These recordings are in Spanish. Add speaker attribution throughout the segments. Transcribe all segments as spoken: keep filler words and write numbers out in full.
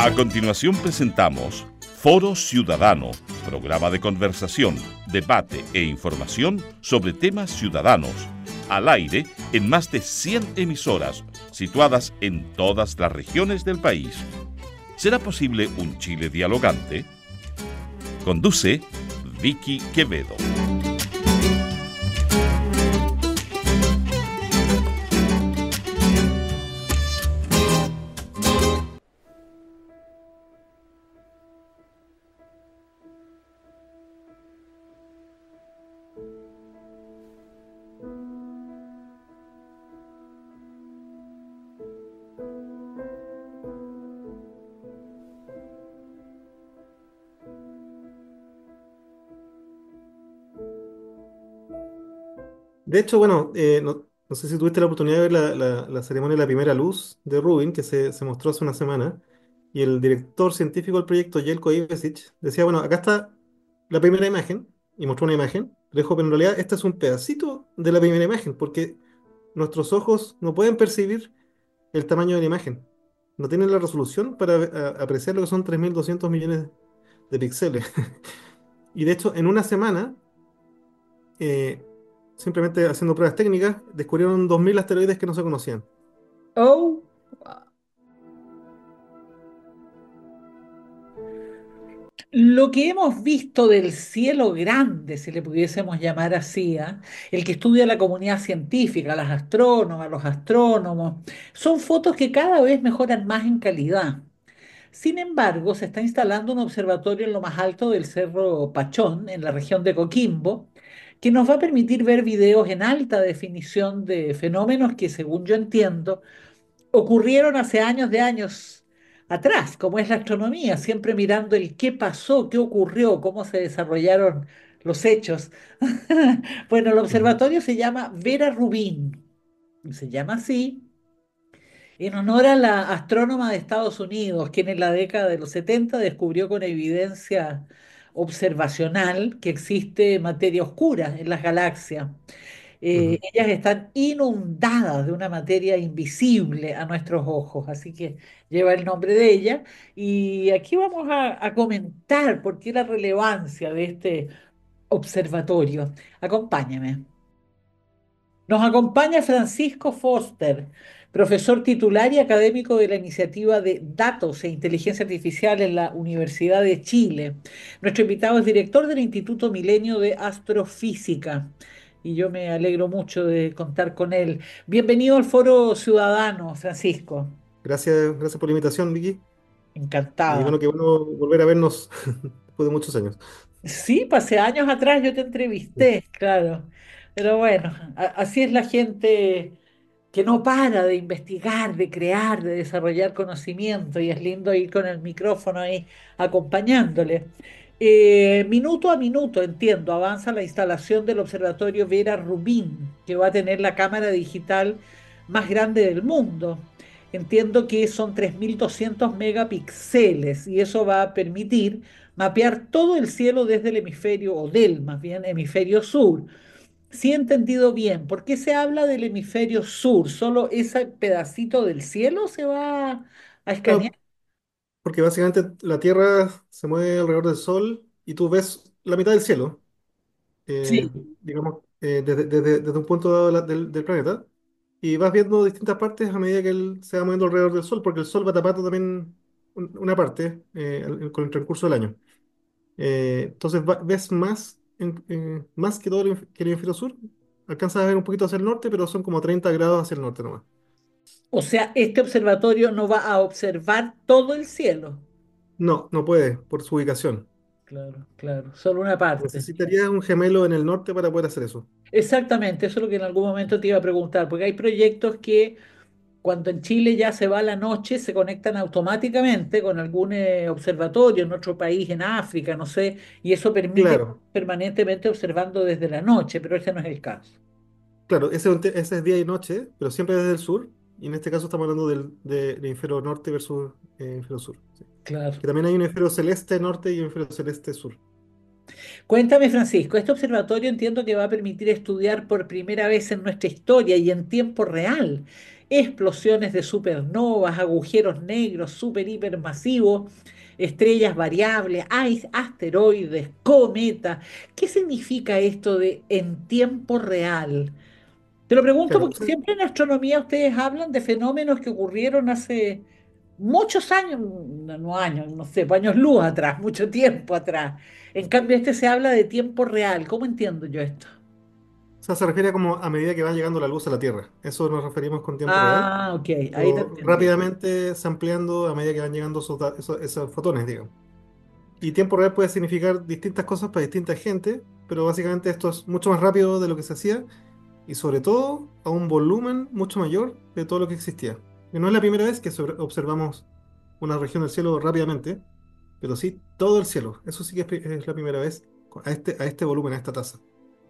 Speaker 1: A continuación presentamos Foro Ciudadano, programa de conversación, debate e información sobre temas ciudadanos, al aire en más de cien emisoras, situadas en todas las regiones del país. ¿Será posible un Chile dialogante? Conduce Vicky Quevedo.
Speaker 2: De hecho, bueno, eh, no, no sé si tuviste la oportunidad de ver la, la- la ceremonia de la primera luz de Rubin, que se, se mostró hace una semana, y el director científico del proyecto, Jelko Ivesic, decía, bueno, acá está la primera imagen, y mostró una imagen, pero dijo, pero en realidad este es un pedacito de la primera imagen, porque nuestros ojos no pueden percibir el tamaño de la imagen, no tienen la resolución para a- apreciar lo que son tres mil doscientos millones de píxeles. Y de hecho, en una semana eh, simplemente haciendo pruebas técnicas, descubrieron dos mil asteroides que no se conocían.
Speaker 3: Oh, lo que hemos visto del cielo grande, si le pudiésemos llamar así, ¿ah? El que estudia la comunidad científica, las astrónomas, los astrónomos, son fotos que cada vez mejoran más en calidad. Sin embargo, se está instalando un observatorio en lo más alto del Cerro Pachón, en la región de Coquimbo, que nos va a permitir ver videos en alta definición de fenómenos que, según yo entiendo, ocurrieron hace años de años atrás, como es la astronomía, siempre mirando el qué pasó, qué ocurrió, cómo se desarrollaron los hechos. Bueno, el
Speaker 2: Ujú,
Speaker 3: observatorio se llama Vera Rubin, se llama así en honor a la astrónoma de Estados Unidos, quien en la década de los setenta descubrió con evidencia observacional que existe materia oscura en las galaxias. Eh,
Speaker 2: ujú.
Speaker 3: ellas están inundadas de una materia invisible a nuestros ojos, así que lleva el nombre de ella. Y aquí vamos a, a comentar por qué la relevancia de este observatorio. Acompáñame. Nos acompaña Francisco Foster, profesor titular y académico de la iniciativa de Datos e Inteligencia Artificial en la Universidad de Chile. Nuestro invitado es director del Instituto Milenio de Astrofísica y yo me alegro mucho de contar con él. Bienvenido al Foro Ciudadano, Francisco.
Speaker 2: Gracias, gracias por la invitación, Vicky. Y
Speaker 3: Encantada.
Speaker 2: bueno, qué bueno volver a vernos después de muchos años.
Speaker 3: Sí, pasé años atrás, yo te entrevisté, claro. Pero bueno, a- así es la gente que no para de investigar, de crear, de desarrollar conocimiento, y es lindo ir con el micrófono ahí acompañándole. Eh, minuto a minuto, entiendo, avanza la instalación del observatorio Vera Rubin, que va a tener la cámara digital más grande del mundo. Entiendo que son tres mil doscientos megapíxeles y eso va a permitir mapear todo el cielo desde el hemisferio, o del más bien hemisferio sur. Sí he entendido bien. ¿Por qué se habla del hemisferio sur? ¿Solo ese pedacito del cielo se va a escanear?
Speaker 2: Claro, porque básicamente la Tierra se mueve alrededor del Sol y tú ves la mitad del cielo,
Speaker 3: Sí.
Speaker 2: eh, digamos, eh, desde, desde- desde un punto dado de la- del, del planeta, y vas viendo distintas partes a medida que él se va moviendo alrededor del Sol, porque el Sol va tapando también un- una parte eh, al- con el transcurso del año. Eh, entonces va- ves más, en- eh, más que todo el, inf- que el hemisferio sur. Alcanzas a ver un poquito hacia el norte, pero son como treinta grados hacia el norte nomás.
Speaker 3: O sea, este observatorio no va a observar todo el cielo.
Speaker 2: No, no puede, por su ubicación.
Speaker 3: Claro, claro, solo una parte.
Speaker 2: Necesitarías un gemelo en el norte para poder hacer eso.
Speaker 3: Exactamente, eso es lo que en algún momento te iba a preguntar, porque hay proyectos que cuando en Chile ya se va la noche, se conectan automáticamente con algún eh, observatorio en otro país, en África, no sé, y eso permite
Speaker 2: Claro,
Speaker 3: permanentemente observando desde la noche, pero ese no es el caso.
Speaker 2: claro, ese, es un te- ese es día y noche, pero siempre desde el sur. Y en este caso estamos hablando del, de- del hemisferio norte versus eh, hemisferio sur. Sí.
Speaker 3: Claro.
Speaker 2: Que también hay un hemisferio celeste norte y un hemisferio celeste sur.
Speaker 3: Cuéntame, Francisco, este observatorio entiendo que va a permitir estudiar por primera vez en nuestra historia y en tiempo real explosiones de supernovas, agujeros negros super hipermasivos, estrellas variables, hay asteroides, cometas. ¿Qué significa esto de en tiempo real? Te lo pregunto
Speaker 2: Claro,
Speaker 3: porque siempre en astronomía ustedes hablan de fenómenos que ocurrieron hace muchos años, no no años, no sé, pues años luz atrás, mucho tiempo atrás. En cambio, este se habla de tiempo real. ¿Cómo entiendo yo esto?
Speaker 2: o sea, se refiere a como a medida que va llegando la luz a la Tierra. Eso nos referimos con tiempo real.
Speaker 3: Ah, ok, ahí te
Speaker 2: O
Speaker 3: entendí.
Speaker 2: rápidamente se ampliando a medida que van llegando esos, da- esos, esos fotones, digamos. Y tiempo real puede significar distintas cosas para distinta gente, pero básicamente esto es mucho más rápido de lo que se hacía y sobre todo a un volumen mucho mayor de todo lo que existía. Que no es la primera vez que sobre- observamos una región del cielo rápidamente, pero sí todo el cielo. Eso sí que es, pri- es la primera vez a este, a este volumen, a esta tasa.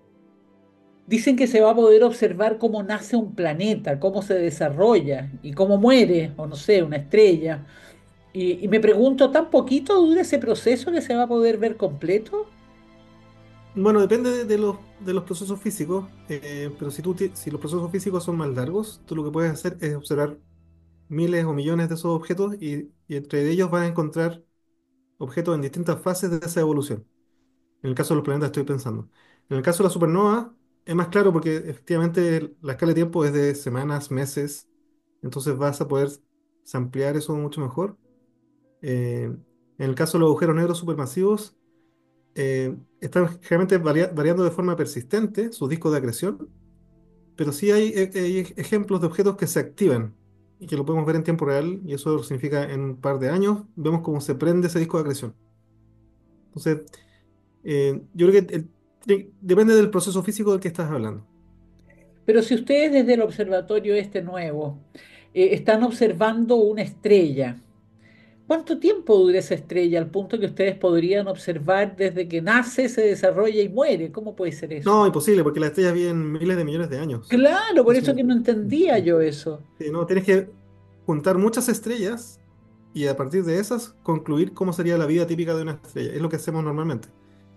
Speaker 3: Dicen que se va a poder observar cómo nace un planeta, cómo se desarrolla y cómo muere, o no sé, una estrella. Y, y me pregunto, ¿tan poquito dura ese proceso que se va a poder ver completo?
Speaker 2: Bueno, depende de, de los, de los procesos físicos, eh, pero si, tú, ti- si los procesos físicos son más largos, tú lo que puedes hacer es observar miles o millones de esos objetos y, y entre ellos vas a encontrar objetos en distintas fases de esa evolución. En el caso de los planetas estoy pensando. En el caso de la supernova es más claro porque efectivamente la escala de tiempo es de semanas, meses, entonces vas a poder ampliar eso mucho mejor. Eh, en el caso de los agujeros negros supermasivos, eh, están generalmente varia- variando de forma persistente sus discos de acreción, pero sí hay, eh, hay ejemplos de objetos que se activan y que lo podemos ver en tiempo real, y eso significa en un par de años vemos cómo se prende ese disco de acreción. Entonces, eh, yo creo que el- de- depende del proceso físico del que estás hablando.
Speaker 3: Pero si ustedes desde el observatorio este nuevo eh, están observando una estrella, ¿cuánto tiempo dura esa estrella al punto que ustedes podrían observar desde que nace, se desarrolla y muere? ¿Cómo puede ser eso?
Speaker 2: No, imposible, porque las estrellas viven miles de millones de años.
Speaker 3: Claro, por eso
Speaker 2: Entonces,
Speaker 3: que no entendía yo eso.
Speaker 2: sí, no, tienes que juntar muchas estrellas y a partir de esas concluir cómo sería la vida típica de una estrella. Es lo que hacemos normalmente.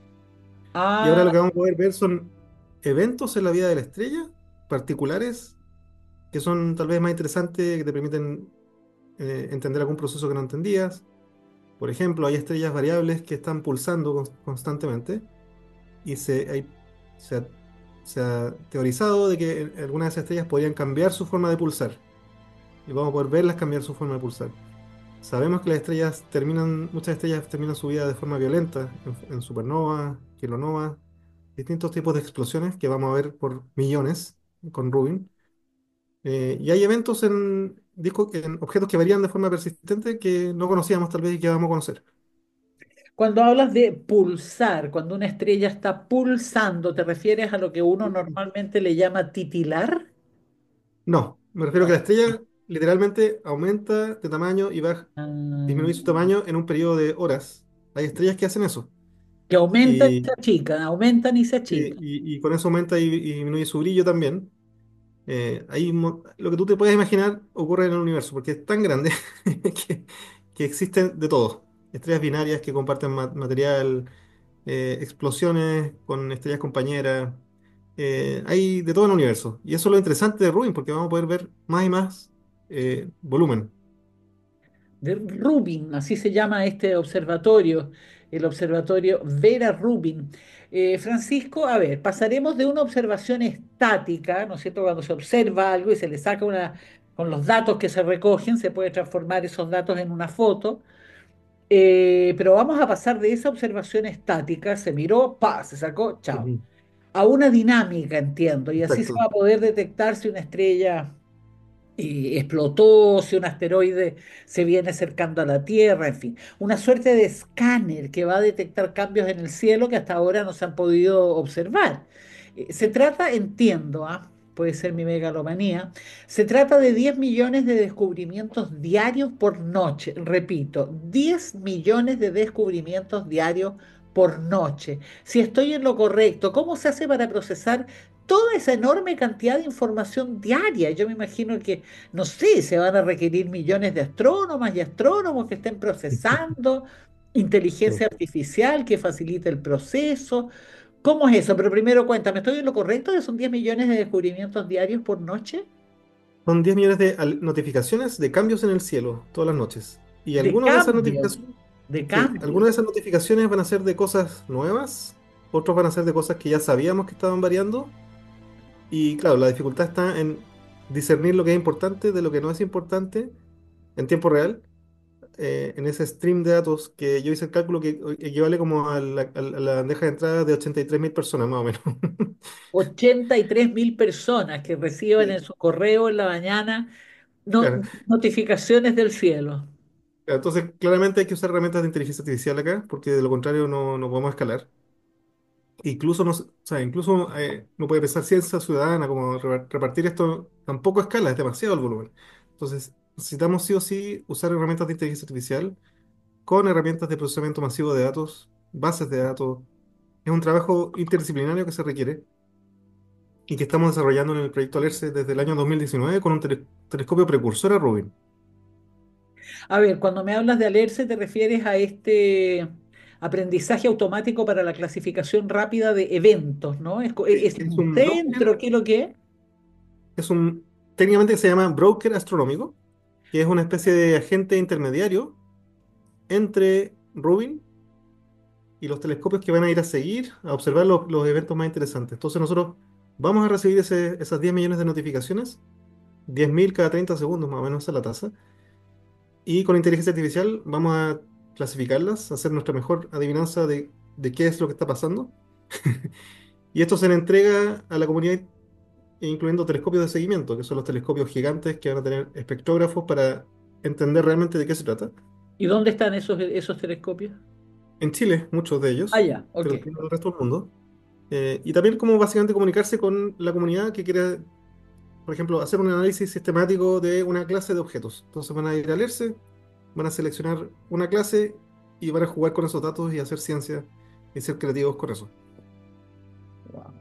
Speaker 2: Y ahora
Speaker 3: Ah,
Speaker 2: lo que vamos a poder ver son eventos en la vida de la estrella, particulares, que son tal vez más interesantes, que te permiten eh, entender algún proceso que no entendías. Por ejemplo, hay estrellas variables que están pulsando cons- constantemente y se, hay- se ha, se ha teorizado de que eh, algunas de esas estrellas podrían cambiar su forma de pulsar y vamos a poder verlas cambiar su forma de pulsar. Sabemos que las estrellas terminan, muchas estrellas terminan su vida de forma violenta, en, en supernova, kilonova, distintos tipos de explosiones que vamos a ver por millones con Rubin. Eh, y hay eventos en, disco- en objetos que varían de forma persistente que no conocíamos tal vez y que vamos a conocer.
Speaker 3: cuando hablas de pulsar, cuando una estrella está pulsando, ¿te refieres a lo que uno normalmente le llama titilar?
Speaker 2: No, me refiero a que
Speaker 3: No.
Speaker 2: la estrella literalmente aumenta de tamaño y va a
Speaker 3: Ah,
Speaker 2: disminuir su tamaño en un periodo de horas. Hay estrellas que hacen eso.
Speaker 3: que aumentan y se
Speaker 2: Y,
Speaker 3: achican, aumentan y se
Speaker 2: eh,
Speaker 3: achican.
Speaker 2: y- y con eso aumenta y, y disminuye su brillo también. Eh, ahí mo- lo que tú te puedes imaginar ocurre en el universo, porque es tan grande que, que existen de todo. Estrellas binarias que comparten ma- material, eh, explosiones con estrellas compañeras. Eh, hay de todo en el universo. Y eso es lo interesante de Rubin, porque vamos a poder ver más y más eh, volumen.
Speaker 3: De Rubin, así se llama este observatorio, el observatorio Vera Rubin. Eh, Francisco, a ver, pasaremos de una observación estática, ¿no es cierto? Cuando se observa algo y se le saca una, con los datos que se recogen, se puede transformar esos datos en una foto. Eh, pero vamos a pasar de esa observación estática, se miró, pa, se sacó, chao,
Speaker 2: Ujú.
Speaker 3: a una dinámica, entiendo, y así se
Speaker 2: Exacto.
Speaker 3: va a poder detectar si una estrella eh, explotó, si un asteroide se viene acercando a la Tierra, en fin, una suerte de escáner que va a detectar cambios en el cielo que hasta ahora no se han podido observar. Eh, se trata, entiendo, ¿ah? Puede ser mi megalomanía, se trata de diez millones de descubrimientos diarios por noche, repito, diez millones de descubrimientos diarios por noche. Si estoy en lo correcto, ¿cómo se hace para procesar toda esa enorme cantidad de información diaria? Yo me imagino que, no sé, se van a requerir millones de astrónomas y astrónomos que estén procesando,
Speaker 2: Sí.
Speaker 3: inteligencia artificial que facilite el proceso. ¿Cómo es eso? Pero primero cuéntame, ¿estoy en lo correcto que son diez millones de descubrimientos diarios por noche?
Speaker 2: Son diez millones de al- notificaciones de cambios en el cielo todas las noches. Y
Speaker 3: De
Speaker 2: algunas de esas
Speaker 3: cambios,
Speaker 2: notificaciones,
Speaker 3: de
Speaker 2: sí, algunas
Speaker 3: cambios.
Speaker 2: de esas notificaciones van a ser de cosas nuevas, otros van a ser de cosas que ya sabíamos que estaban variando. Y claro, la dificultad está en discernir lo que es importante de lo que no es importante en tiempo real, eh, en ese stream de datos que yo hice el cálculo que equivale como a la, a la- a la bandeja de entrada de ochenta y tres mil personas más o menos.
Speaker 3: ochenta y tres mil personas que reciben en
Speaker 2: Sí,
Speaker 3: su correo en la mañana no-
Speaker 2: claro.
Speaker 3: notificaciones del cielo.
Speaker 2: Entonces, claramente hay que usar herramientas de inteligencia artificial acá, porque de lo contrario no, no podemos escalar. Incluso, no, o sea, incluso eh, no puede pensar ciencia ciudadana, como re- repartir esto, tampoco escala, es demasiado el volumen. Entonces, necesitamos sí o sí usar herramientas de inteligencia artificial con herramientas de procesamiento masivo de datos, bases de datos. Es un trabajo interdisciplinario que se requiere y que estamos desarrollando en el proyecto ALERCE desde el año dos mil diecinueve con un tele- telescopio precursor a Rubin.
Speaker 3: A ver, cuando me hablas de Alerce, ¿te refieres a este aprendizaje automático para la clasificación rápida de eventos, ¿no? ¿Es, co-
Speaker 2: Sí,
Speaker 3: es
Speaker 2: es
Speaker 3: un
Speaker 2: un broker,
Speaker 3: centro? ¿Qué es lo que es?
Speaker 2: es un, técnicamente se llama broker astronómico, que es una especie de agente intermediario entre Rubin y los telescopios que van a ir a seguir, a observar los, los eventos más interesantes. Entonces nosotros vamos a recibir ese- esas diez millones de notificaciones, diez mil cada treinta segundos más o menos esa es la tasa, y con inteligencia artificial vamos a clasificarlas, hacer nuestra mejor adivinanza de, de qué es lo que está pasando. Y esto se le entrega a la comunidad, incluyendo telescopios de seguimiento, que son los telescopios gigantes que van a tener espectrógrafos para entender realmente de qué se trata.
Speaker 3: ¿Y dónde están esos, esos telescopios?
Speaker 2: En Chile, muchos de
Speaker 3: Ah,
Speaker 2: ellos,
Speaker 3: ya, ok.
Speaker 2: pero también en el resto del mundo. Eh, y también como básicamente comunicarse con la comunidad que quiere, por ejemplo, hacer un análisis sistemático de una clase de objetos. Entonces van a ir a leerse, van a seleccionar una clase y van a jugar con esos datos y hacer ciencia y ser creativos con eso.
Speaker 3: Wow.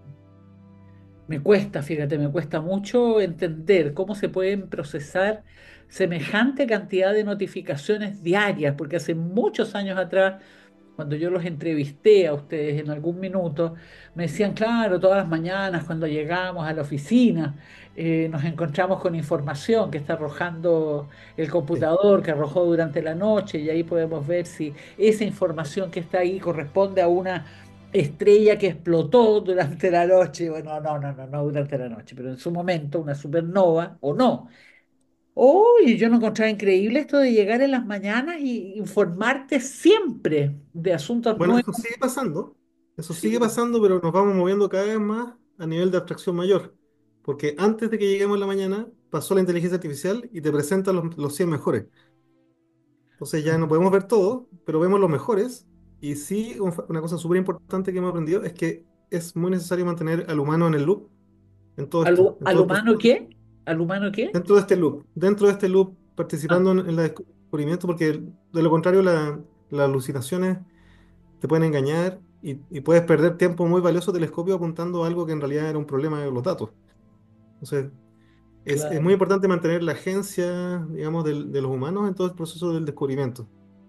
Speaker 3: Me cuesta, fíjate, me cuesta mucho entender cómo se pueden procesar semejante cantidad de notificaciones diarias, porque hace muchos años atrás, cuando yo los entrevisté a ustedes en algún minuto, me decían, claro, todas las mañanas cuando llegamos a la oficina, eh, nos encontramos con información que está arrojando el
Speaker 2: Sí.
Speaker 3: computador, que arrojó durante la noche, y ahí podemos ver si esa información que está ahí corresponde a una estrella que explotó durante la noche. Bueno, no, no, no, no durante la noche, pero en su momento, una supernova o no. Uy, yo no encontraba increíble esto de llegar en las mañanas y informarte siempre de asuntos
Speaker 2: Bueno,
Speaker 3: nuevos.
Speaker 2: eso sigue pasando, eso sigue
Speaker 3: Sí,
Speaker 2: pasando, pero nos vamos moviendo cada vez más a nivel de abstracción mayor. Porque antes de que lleguemos en la mañana, pasó la inteligencia artificial y te presenta los, los cien mejores. Entonces ya no podemos ver todo, pero vemos los mejores. Y sí, un fa- una cosa súper importante que hemos aprendido es que es muy necesario mantener al humano en el loop en todo
Speaker 3: ¿Al,
Speaker 2: esto,
Speaker 3: hu-
Speaker 2: en
Speaker 3: al
Speaker 2: todo el
Speaker 3: humano
Speaker 2: proceso,
Speaker 3: qué? ¿Al humano qué?
Speaker 2: dentro de este loop, dentro de este loop,
Speaker 3: Ah,
Speaker 2: participando en, en el descubrimiento, porque de lo contrario la- las alucinaciones te pueden engañar y, y puedes perder tiempo muy valioso telescopio apuntando a algo que en realidad era un problema de los datos. Entonces, es, es muy
Speaker 3: claro.
Speaker 2: importante mantener la agencia, digamos, del- de los humanos en todo el proceso del descubrimiento.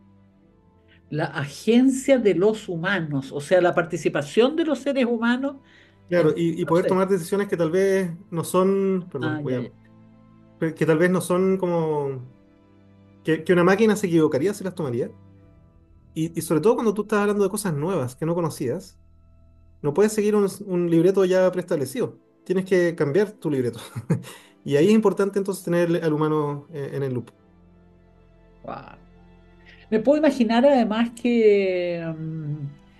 Speaker 3: La agencia de los humanos, o sea, la participación de los seres humanos en
Speaker 2: Claro,
Speaker 3: el
Speaker 2: y, y poder
Speaker 3: proceso.
Speaker 2: tomar decisiones que tal vez no son,
Speaker 3: Ah,
Speaker 2: perdón, voy
Speaker 3: ya,
Speaker 2: a,
Speaker 3: ya.
Speaker 2: que tal vez no son como, que, que una máquina se equivocaría si las tomaría. Y, y sobre todo cuando tú estás hablando de cosas nuevas que no conocías, no puedes seguir un, un libreto ya preestablecido. Tienes que cambiar tu libreto. Y ahí es importante entonces tener al humano eh, en el loop.
Speaker 3: Wow. Me puedo imaginar además que, mm,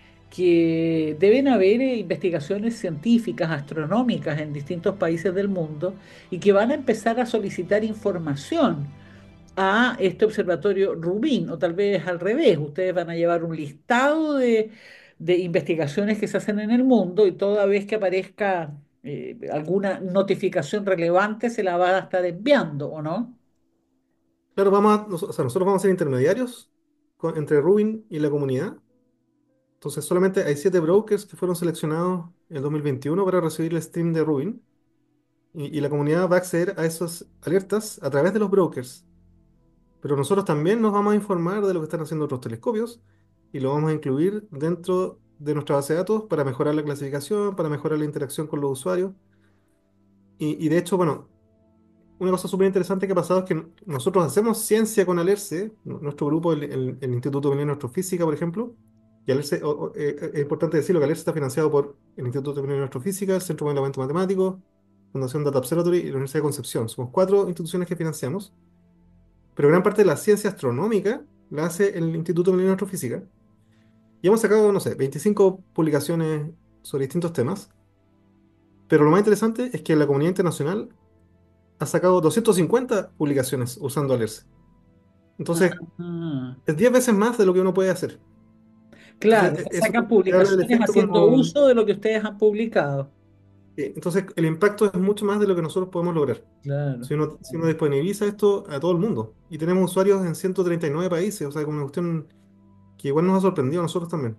Speaker 3: que deben haber eh, investigaciones científicas, astronómicas en distintos países del mundo y que van a empezar a solicitar información a este observatorio Rubin, o tal vez al revés, ustedes van a llevar un listado de, de investigaciones que se hacen en el mundo y toda vez que aparezca eh, alguna notificación relevante se la va a estar enviando, ¿o no?
Speaker 2: Claro, vamos a- nos- o sea, nosotros vamos a ser intermediarios con- entre Rubin y la comunidad. Entonces solamente hay siete brokers que fueron seleccionados en el dos mil veintiuno para recibir el stream de Rubin. Y, y la comunidad va a acceder a esas alertas a través de los brokers. Pero nosotros también nos vamos a informar de lo que están haciendo otros telescopios y lo vamos a incluir dentro de nuestra base de datos para mejorar la clasificación, para mejorar la interacción con los usuarios. Y, y de hecho, bueno, una cosa súper interesante que ha pasado es que nosotros hacemos ciencia con Alerce, n- nuestro grupo, el, el- el Instituto Milenio de Astrofísica, por ejemplo, y Alerce, o- o, eh, eh, es importante decirlo que Alerce está financiado por el Instituto Milenio de Astrofísica, el Centro de Modelamiento Matemático, Fundación Data Observatory y la Universidad de Concepción. Somos cuatro instituciones que financiamos, pero gran parte de la ciencia astronómica la hace el Instituto Milenio de Astrofísica. Y hemos sacado, no sé, veinticinco publicaciones sobre distintos temas, pero lo más interesante es que la comunidad internacional ha sacado doscientas cincuenta publicaciones usando Alerce. Entonces,
Speaker 3: Ah,
Speaker 2: es diez veces más de lo que uno puede hacer. Entonces,
Speaker 3: claro,
Speaker 2: e-
Speaker 3: se
Speaker 2: eso
Speaker 3: sacan
Speaker 2: te habla del
Speaker 3: publicaciones
Speaker 2: efecto
Speaker 3: haciendo
Speaker 2: como...
Speaker 3: uso de lo que ustedes han publicado.
Speaker 2: eh, Entonces, el impacto es mucho más de lo que nosotros podemos lograr.
Speaker 3: Claro.
Speaker 2: Si uno, si uno disponibiliza esto a todo el mundo. Y tenemos usuarios en ciento treinta y nueve países, o sea, como una cuestión que igual nos ha sorprendido a nosotros también.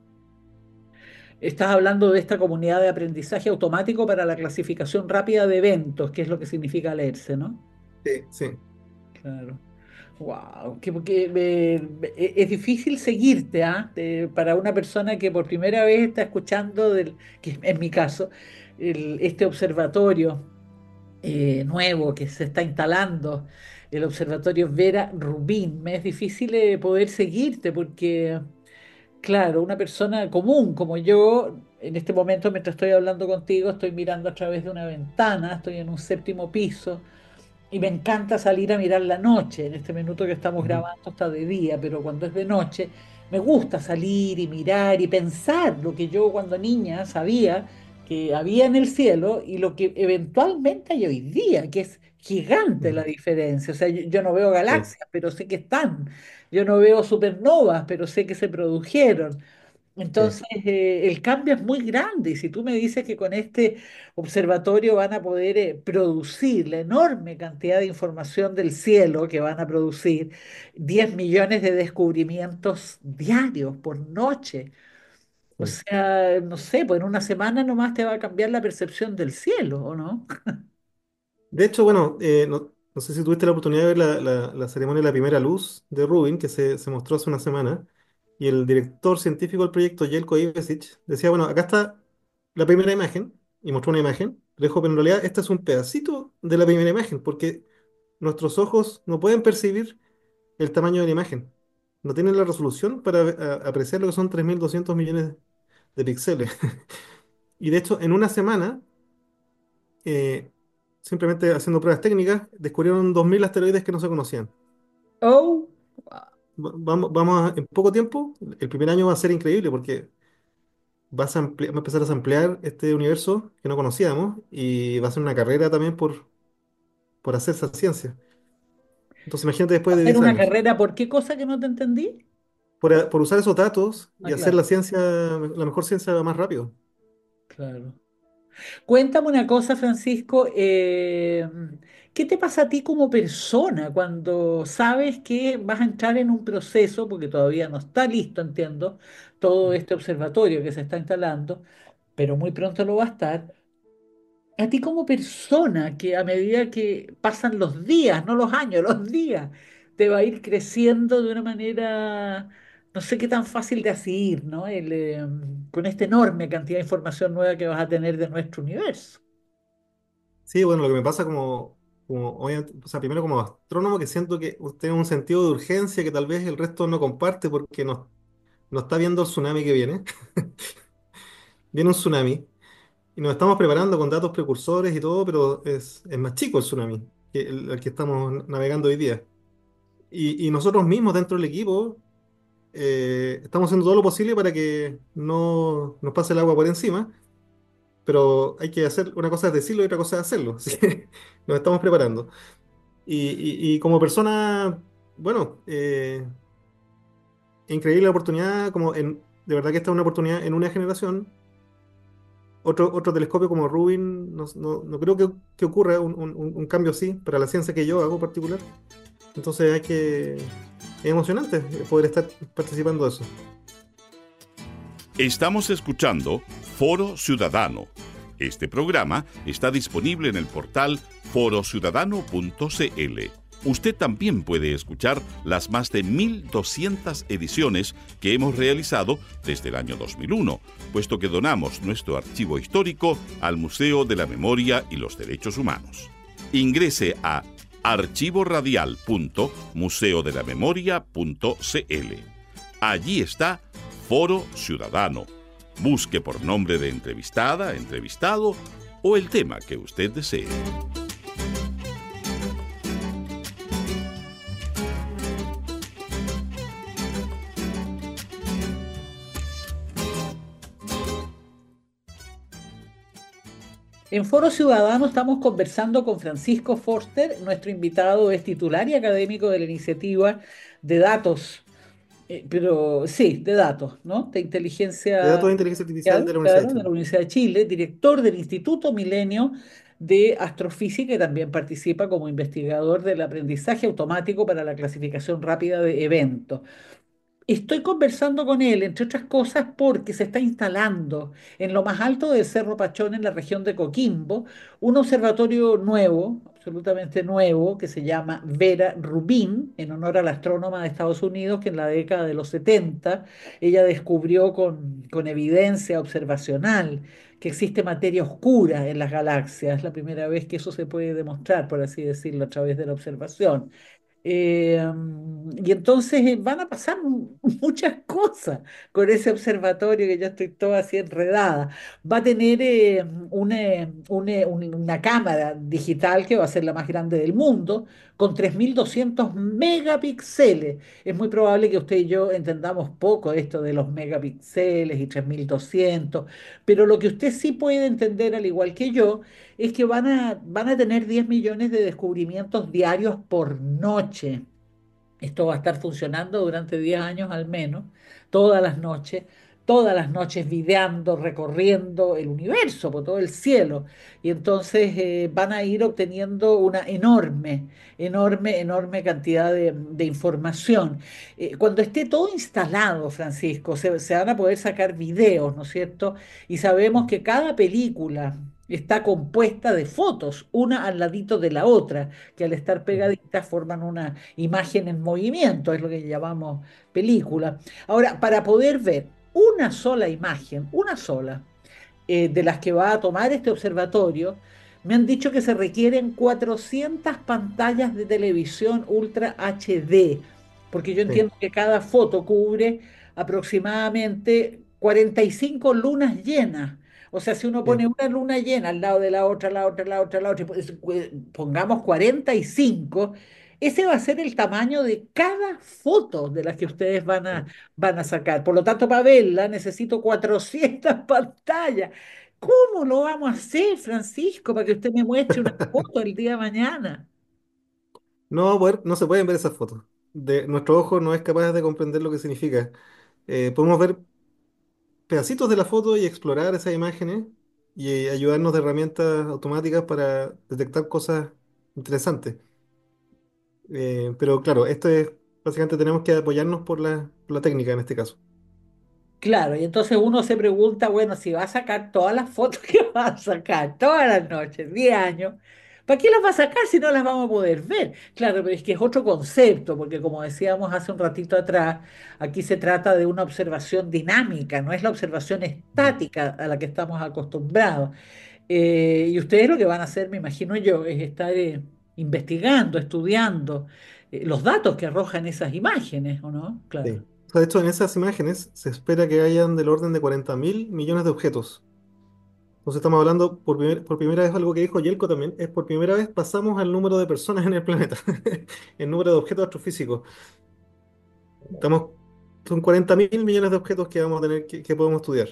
Speaker 3: Estás hablando de esta comunidad de aprendizaje automático para la clasificación rápida de eventos, que es lo que significa leerse, ¿no?
Speaker 2: Sí, sí.
Speaker 3: Claro. Wow, que, porque, eh, e- es difícil seguirte, ¿ah? De- para una persona que por primera vez está escuchando, del, que es mi caso, el- este observatorio eh, nuevo que se está instalando, el observatorio Vera Rubin. Me es difícil eh, poder seguirte porque, claro, una persona común como yo, en este momento mientras estoy hablando contigo, estoy mirando a través de una ventana, estoy en un séptimo piso y me encanta salir a mirar la noche. En este minuto que estamos
Speaker 2: Ujú.
Speaker 3: grabando está de día, pero cuando es de noche, me gusta salir y mirar y pensar lo que yo cuando niña sabía que había en el cielo y lo que eventualmente hay hoy día, que es gigante la
Speaker 2: Ujú.
Speaker 3: diferencia. O sea, yo, yo no veo
Speaker 2: Sí,
Speaker 3: galaxias, pero sé que están. Yo no veo supernovas, pero sé que se produjeron.
Speaker 2: sí.
Speaker 3: Entonces, eh, el cambio es muy grande y si tú me dices que con este observatorio van a poder eh, producir la enorme cantidad de información del cielo que van a producir, diez millones de descubrimientos diarios por noche. O
Speaker 2: Sí.
Speaker 3: sea, no sé, pues en una semana nomás te va a cambiar la percepción del cielo, ¿o no?
Speaker 2: De hecho, bueno, eh, no, no sé si tuviste la oportunidad de ver la, la- la ceremonia de la primera luz de Rubin, que se, se mostró hace una semana, y el director científico del proyecto, Jelko Ivesic, decía, bueno, acá está la primera imagen, y mostró una imagen, pero dijo, pero en realidad este es un pedacito de la primera imagen, porque nuestros ojos no pueden percibir el tamaño de la imagen, no tienen la resolución para ve- a- apreciar lo que son tres mil doscientos millones de píxeles. Y de hecho, en una semana eh, simplemente haciendo pruebas técnicas, descubrieron dos mil asteroides que no se conocían.
Speaker 3: Oh,
Speaker 2: Va- Vamos, vamos a- en poco tiempo, el primer año va a ser increíble porque vas a, ampli- va a empezar a ampliar este universo que no conocíamos y va a ser una carrera también por, por hacer esa ciencia. Entonces imagínate después de
Speaker 3: hacer
Speaker 2: diez
Speaker 3: una
Speaker 2: años,
Speaker 3: carrera, ¿por qué cosa que no te entendí?
Speaker 2: por, a- por usar esos datos
Speaker 3: Ah,
Speaker 2: y hacer
Speaker 3: claro,
Speaker 2: la ciencia, la mejor ciencia más rápido.
Speaker 3: claro. Cuéntame una cosa, Francisco, eh, ¿qué te pasa a ti como persona cuando sabes que vas a entrar en un proceso, porque todavía no está listo, entiendo, todo este observatorio que se está instalando, pero muy pronto lo va a estar? A ti como persona que a medida que pasan los días, no los años, los días, te va a ir creciendo de una manera, no sé qué tan fácil de asir, ¿no? El, eh, con esta enorme cantidad de información nueva que vas a tener de nuestro universo.
Speaker 2: Sí, bueno, lo que me pasa como, como obviamente, o sea, primero como astrónomo, que siento que usted tiene un sentido de urgencia que tal vez el resto no comparte porque no, no está viendo el tsunami que viene. Viene un tsunami y nos estamos preparando con datos precursores y todo, pero es, es más chico el tsunami que el, el que estamos navegando hoy día. Y, y nosotros mismos dentro del equipo eh, estamos haciendo todo lo posible para que no nos pase el agua por encima, pero hay que hacer, una cosa es decirlo y otra cosa es hacerlo. Así que nos estamos preparando. Y, y- y como persona, bueno, eh, increíble la oportunidad, como en, de verdad que esta es una oportunidad en una generación. Otro, otro telescopio como Rubin, no, no- no creo que, que ocurra un, un- un- un cambio así para la ciencia que yo hago en particular. Entonces hay que... Es emocionante poder estar participando de eso.
Speaker 1: Estamos escuchando Foro Ciudadano. Este programa está disponible en el portal foro ciudadano punto c l. Usted también puede escuchar las más de mil doscientas ediciones que hemos realizado desde el año dos mil uno, puesto que donamos nuestro archivo histórico al Museo de la Memoria y los Derechos Humanos. Ingrese a archivoradial punto museo de la memoria punto c l. Allí está Foro Ciudadano. Busque por nombre de entrevistada, entrevistado o el tema que usted desee.
Speaker 3: En Foro Ciudadano estamos conversando con Francisco Forster. Nuestro invitado es titular y académico de la iniciativa de datos, eh, pero sí, de datos, ¿no? De
Speaker 2: De
Speaker 3: inteligencia
Speaker 2: datos de inteligencia artificial
Speaker 3: artificial,
Speaker 2: de la Universidad de
Speaker 3: claro, de la
Speaker 2: Chile.
Speaker 3: Universidad de Chile, director del Instituto Milenio de Astrofísica y también participa como investigador del aprendizaje automático para la clasificación rápida de eventos. Estoy conversando con él, entre otras cosas, porque se está instalando en lo más alto del Cerro Pachón, en la región de Coquimbo, un observatorio nuevo, absolutamente nuevo, que se llama Vera Rubin, en honor a la astrónoma de Estados Unidos, que en la década de los setenta ella descubrió con, con evidencia observacional que existe materia oscura en las galaxias. Es la primera vez que eso se puede demostrar, por así decirlo, a través de la observación. Eh, y entonces eh, van a pasar mu- muchas cosas con ese observatorio que yo estoy toda así enredada. Va a tener eh, una, una- un- una cámara digital que va a ser la más grande del mundo, con tres mil doscientos megapíxeles. Es muy probable que usted y yo entendamos poco de esto de los megapíxeles y tres mil doscientos, pero lo que usted sí puede entender, al igual que yo, es que van a, van a tener diez millones de descubrimientos diarios por noche. Esto va a estar funcionando durante diez años al menos, todas las noches, todas las noches videando, recorriendo el universo, por todo el cielo. Y entonces eh, van a ir obteniendo una enorme, enorme, enorme cantidad de, de información. Eh, cuando esté todo instalado, Francisco, se, se van a poder sacar videos, ¿no es cierto? Y sabemos que cada película está compuesta de fotos, una al ladito de la otra, que al estar
Speaker 2: Ujú.
Speaker 3: pegaditas forman una imagen en movimiento, es lo que llamamos película. Ahora, para poder ver una sola imagen, una sola, eh, de las que va a tomar este observatorio, me han dicho que se requieren cuatrocientas pantallas de televisión Ultra H D, porque yo
Speaker 2: Sí,
Speaker 3: entiendo que cada foto cubre aproximadamente cuarenta y cinco lunas llenas. O sea, si uno pone
Speaker 2: sí.
Speaker 3: una luna llena al lado de la otra, la otra, la otra, la otra, y pues, eh, pongamos cuarenta y cinco, ese va a ser el tamaño de cada foto de las que ustedes van a, van a sacar. Por lo tanto, para verla necesito cuatrocientas pantallas. ¿Cómo lo vamos a hacer, Francisco, para que usted me muestre una foto el día de mañana?
Speaker 2: No, va a poder- no se pueden ver esas fotos. De, nuestro ojo no es capaz de comprender lo que significa. Eh, podemos ver pedacitos de la foto y explorar esas imágenes y eh, ayudarnos de herramientas automáticas para detectar cosas interesantes. Eh, pero claro, esto es, básicamente tenemos que apoyarnos por la, por la técnica en este caso.
Speaker 3: Claro, y entonces uno se pregunta, bueno, si va a sacar todas las fotos que va a sacar todas las noches, diez años, ¿para qué las va a sacar si no las vamos a poder ver? Claro, pero es que es otro concepto, porque como decíamos hace un ratito atrás, aquí se trata de una observación dinámica, no es la observación
Speaker 2: Ujú.
Speaker 3: estática a la que estamos acostumbrados. Eh, y ustedes lo que van a hacer, me imagino yo, es estar eh, investigando, estudiando eh, los datos que arrojan esas imágenes, ¿o no? Claro.
Speaker 2: Sí. O sea, de hecho, en esas imágenes se espera que hayan del orden de cuarenta mil millones de objetos. Entonces estamos hablando por, primer- por primera vez, algo que dijo Yelko también, es por primera vez pasamos al número de personas en el planeta, el número de objetos astrofísicos. Estamos, son cuarenta mil millones de objetos que vamos a tener que, que podemos estudiar.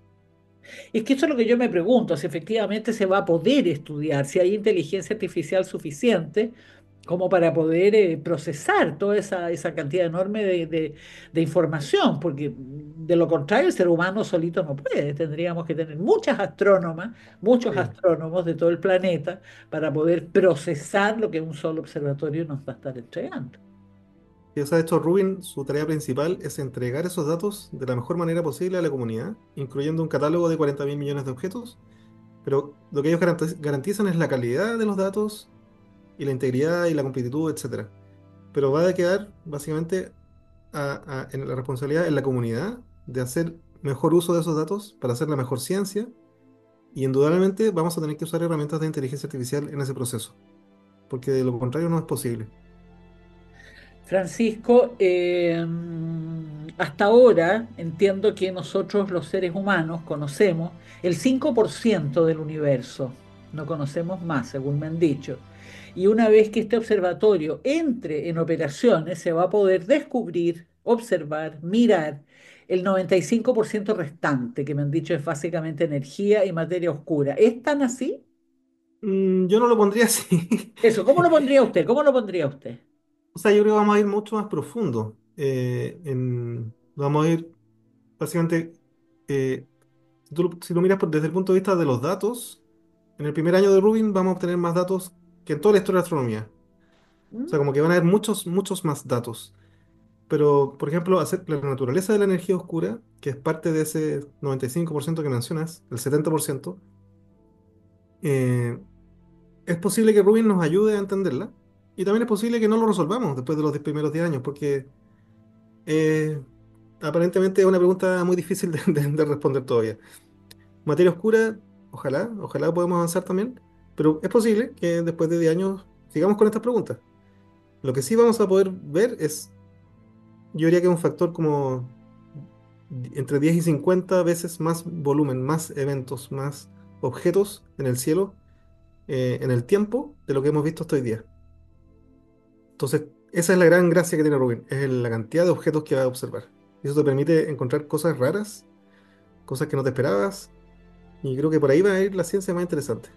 Speaker 3: Es que eso es lo que yo me pregunto, si efectivamente se va a poder estudiar, si hay inteligencia artificial suficiente como para poder eh, procesar toda esa, esa cantidad enorme de, de- de información, porque de lo contrario el ser humano solito no puede, tendríamos que tener muchas astrónomas, muchos
Speaker 2: Sí.
Speaker 3: astrónomos de todo el planeta para poder procesar lo que un solo observatorio nos va a estar entregando.
Speaker 2: Y, o sea, de hecho, Rubin, su tarea principal es entregar esos datos de la mejor manera posible a la comunidad, incluyendo un catálogo de cuarenta mil millones de objetos, pero lo que ellos garantiz- garantizan es la calidad de los datos y la integridad y la completitud, etcétera. Pero va a quedar básicamente a- a- en la responsabilidad en la comunidad de hacer mejor uso de esos datos para hacer la mejor ciencia y indudablemente vamos a tener que usar herramientas de inteligencia artificial en ese proceso. porque de lo contrario no es posible.
Speaker 3: Francisco, eh, mm, hasta ahora entiendo que nosotros los seres humanos conocemos el cinco por ciento del universo, no conocemos más, según me han dicho. Y una vez que este observatorio entre en operaciones, se va a poder descubrir, observar, mirar el noventa y cinco por ciento restante, que me han dicho es básicamente energía y materia oscura. ¿Es tan así?
Speaker 2: Mm, yo no lo pondría así.
Speaker 3: Eso, ¿cómo lo pondría usted? ¿Cómo lo pondría usted?
Speaker 2: O sea, yo creo que vamos a ir mucho más profundo. Eh, en- vamos a ir, básicamente, eh, si tú, lo si lo miras por- desde el punto de vista de los datos, en el primer año de Rubin vamos a obtener más datos que en toda la historia de la astronomía. O sea,
Speaker 3: ¿Mm?
Speaker 2: como que van a haber muchos, muchos más datos. Pero, por ejemplo, hacer la naturaleza de la energía oscura, que es parte de ese noventa y cinco por ciento que mencionas, el setenta por ciento, eh, es posible que Rubin nos ayude a entenderla. Y también es posible que no lo resolvamos después de los diez primeros diez años, porque eh, aparentemente es una pregunta muy difícil de, de- de responder todavía. Materia oscura, ojalá, ojalá podamos avanzar también, pero es posible que después de diez años sigamos con estas preguntas. Lo que sí vamos a poder ver es, yo diría que es un factor como di- entre diez y cincuenta veces más volumen, más eventos, más objetos en el cielo, eh, en el tiempo, de lo que hemos visto hasta hoy día. Entonces, esa es la gran gracia que tiene Rubin, es el- la cantidad de objetos que va a observar. Y eso te permite encontrar cosas raras, cosas que no te esperabas, y creo que por ahí va a ir la ciencia más interesante.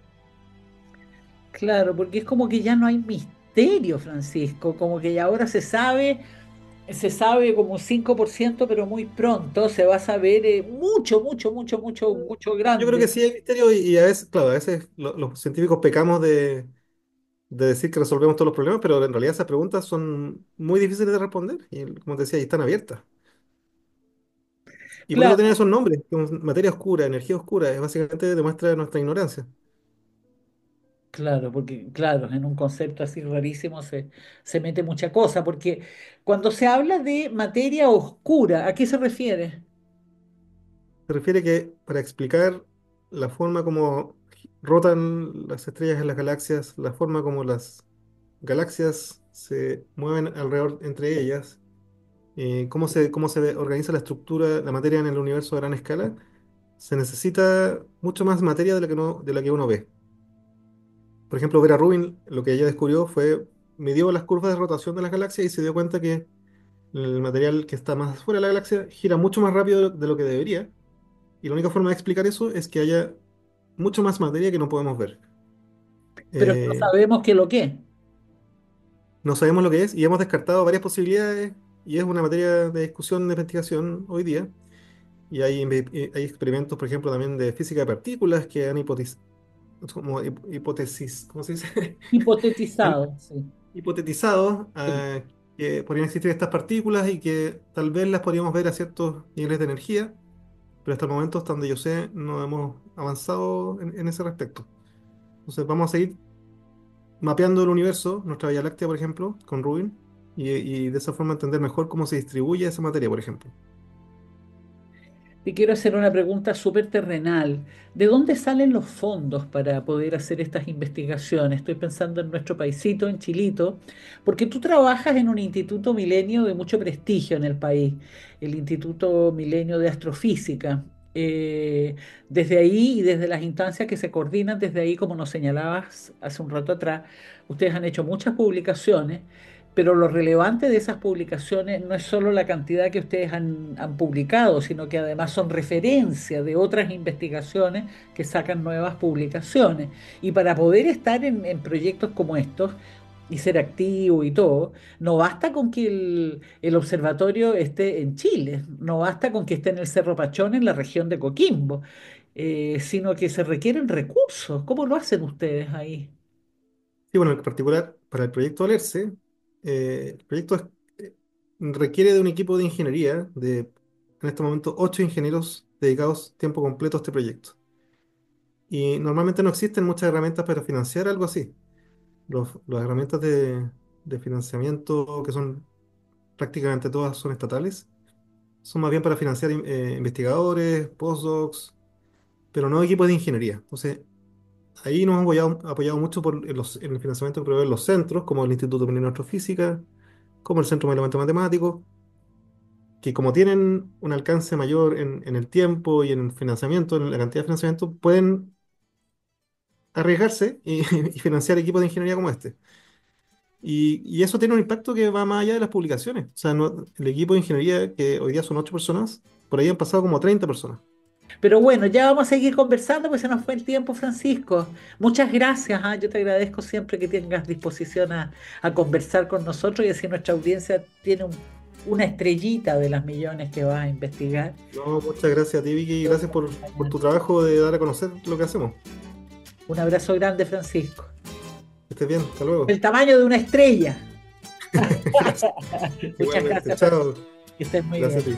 Speaker 3: Claro, porque es como que ya no hay misterio, Francisco, como que ya ahora se sabe, se sabe como un cinco por ciento, pero muy pronto se va a saber eh, mucho, mucho, mucho, mucho, mucho
Speaker 2: Yo creo
Speaker 3: grande.
Speaker 2: que sí hay misterio y, y a veces, claro, a veces lo- los científicos pecamos de, de decir que resolvemos todos los problemas, pero en realidad esas preguntas son muy difíciles de responder y, como te decía, y están abiertas. Y por eso tienen
Speaker 3: Claro,
Speaker 2: esos nombres, como materia oscura, energía oscura, es básicamente demuestra nuestra ignorancia.
Speaker 3: claro, porque claro, en un concepto así rarísimo se, se mete mucha cosa, porque cuando se habla de materia oscura, ¿a qué se refiere?
Speaker 2: Se refiere que para explicar la forma como rotan las estrellas en las galaxias, la forma como las galaxias se mueven alrededor entre ellas, eh, cómo se, cómo se ve- organiza la estructura, la materia en el universo a gran escala, se necesita mucho más materia de la que, no, de la que uno ve. Por ejemplo, Vera Rubin lo que ella descubrió fue, midió las curvas de rotación de las galaxias y se dio cuenta que el material que está más fuera de la galaxia gira mucho más rápido de lo que debería. Y la única forma de explicar eso es que haya mucho más materia que no podemos ver.
Speaker 3: Pero que no
Speaker 2: Eh,
Speaker 3: sabemos qué es lo que es.
Speaker 2: no sabemos lo que es y hemos descartado varias posibilidades y es una materia de discusión, de investigación hoy día. Y hay, inve- eh, hay experimentos, por ejemplo, también de física de partículas que han hipotis- como hip- hipótesis, ¿cómo se dice? Han
Speaker 3: Hipotetizado, sí.
Speaker 2: hipotetizado
Speaker 3: Sí.
Speaker 2: ah, que podrían existir estas partículas y que tal vez las podríamos ver a ciertos niveles de energía, pero hasta el momento, hasta donde yo sé, no hemos avanzado en, en ese respecto. Entonces vamos a seguir mapeando el universo, nuestra Vía Láctea, por ejemplo, con Rubin, y, y de esa forma entender mejor cómo se distribuye esa materia, por ejemplo.
Speaker 3: Te quiero hacer una pregunta súper terrenal. ¿De dónde salen los fondos para poder hacer estas investigaciones? Estoy pensando en nuestro paisito, en Chilito, porque tú trabajas en un instituto milenio de mucho prestigio en el país, el Instituto Milenio de Astrofísica. Eh, desde ahí y desde las instancias que se coordinan, desde ahí, como nos señalabas hace un rato atrás, ustedes han hecho muchas publicaciones, pero lo relevante de esas publicaciones no es solo la cantidad que ustedes han, han publicado, sino que además son referencia de otras investigaciones que sacan nuevas publicaciones. Y para poder estar en, en proyectos como estos y ser activo y todo, no basta con que el, el observatorio esté en Chile, no basta con que esté en el Cerro Pachón, en la región de Coquimbo, eh, sino que se requieren recursos. ¿Cómo lo hacen ustedes ahí?
Speaker 2: Sí, bueno, en particular para el proyecto Alerce, eh, el proyecto es- eh, requiere de un equipo de ingeniería de, en este momento, ocho ingenieros dedicados tiempo completo a este proyecto. Y normalmente no existen muchas herramientas para financiar algo así. Los, las herramientas de, de financiamiento, que son prácticamente todas son estatales, son más bien para financiar eh, investigadores, postdocs, pero no equipos de ingeniería. Entonces, ahí nos hemos apoyado, apoyado mucho por en los- en el financiamiento que proveen los centros, como el Instituto Superior de Astrofísica, como el Centro de Elemento Matemático, que como tienen un alcance mayor en, en el tiempo y en el financiamiento, en la cantidad de financiamiento, pueden arriesgarse y, y financiar equipos de ingeniería como este. Y, y eso tiene un impacto que va más allá de las publicaciones. O sea, no- el equipo de ingeniería, que hoy día son ocho personas, por ahí han pasado como treinta personas.
Speaker 3: Pero bueno, ya vamos a seguir conversando, pues se nos fue el tiempo, Francisco. Muchas gracias, ¿ah? Yo te agradezco siempre que tengas disposición a, a conversar con nosotros y así nuestra audiencia tiene un- una estrellita de las millones que vas a investigar.
Speaker 2: No, muchas gracias a ti, Vicky, y gracias por, por tu trabajo de dar a conocer lo que hacemos.
Speaker 3: Un abrazo grande, Francisco.
Speaker 2: Que estés bien, hasta luego.
Speaker 3: El tamaño de una estrella.
Speaker 2: Gracias.
Speaker 3: Muchas
Speaker 2: Igualmente,
Speaker 3: gracias,
Speaker 2: chao.
Speaker 3: Francisco. Que estés muy
Speaker 2: Gracias a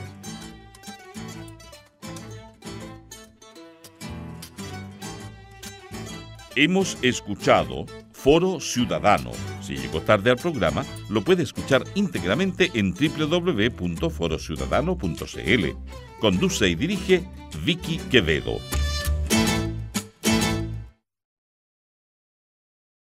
Speaker 3: bien.
Speaker 2: ti.
Speaker 1: Hemos escuchado Foro Ciudadano. Si llegó tarde al programa, lo puede escuchar íntegramente en doble u doble u doble u punto foro ciudadano punto c l. Conduce y dirige Vicky Quevedo.